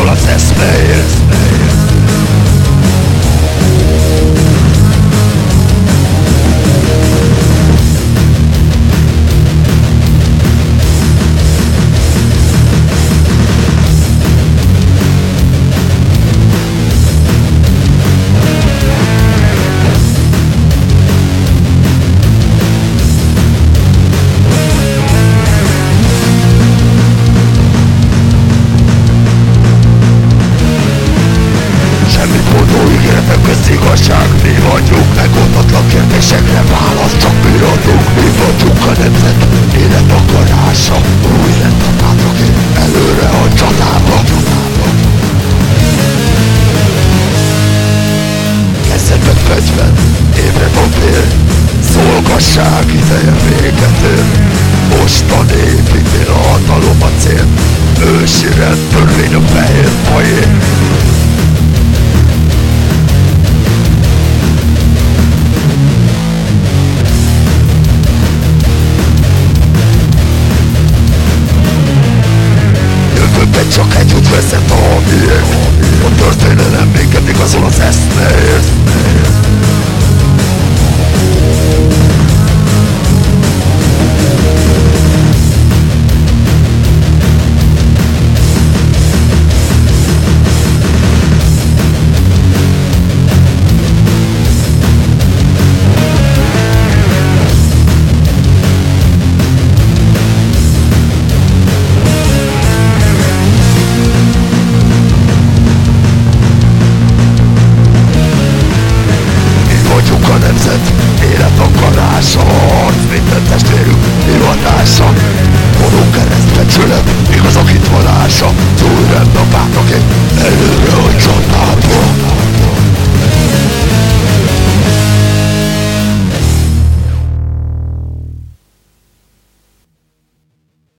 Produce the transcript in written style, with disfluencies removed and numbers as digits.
igazol az eszméért. Igazság, mi vagyunk, megoldatlan kérdésekre választ csak mi adunk. Mi vagyunk a nemzet élet akarása, új lett a pátraként előre a csatába. Kezdetben 40 évre papír, szolgasság ideje véget ér. Mostan építél a hatalom a cél, ősi rendtörvény a fehér fajén. Csak egy út vezet a miért. A történelem minket igazol az eszméért. Élet akarása, harc minden testvérünk hivatása. Vonó keresztbecsület, igazak itt valása, túl rend a pátraként előre a csatár.